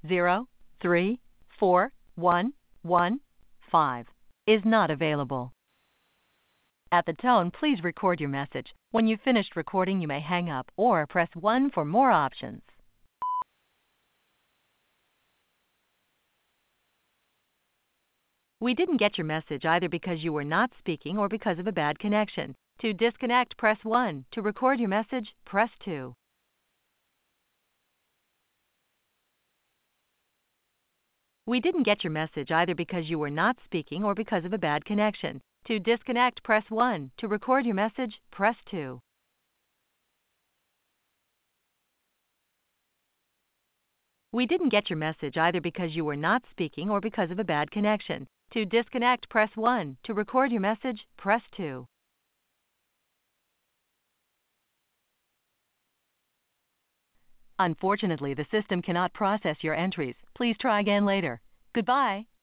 0341115 is not available. At the tone, please record your message. When you've finished recording, you may hang up or press 1 for more options. We didn't get your message either because you were not speaking or because of a bad connection. To disconnect, press 1. To record your message, press 2. We didn't get your message either because you were not speaking or because of a bad connection. To disconnect, press 1. To record your message, press 2. We didn't get your message either because you were not speaking or because of a bad connection. To disconnect, press 1. To record your message, press 2. Unfortunately, the system cannot process your entries. Please try again later. Goodbye.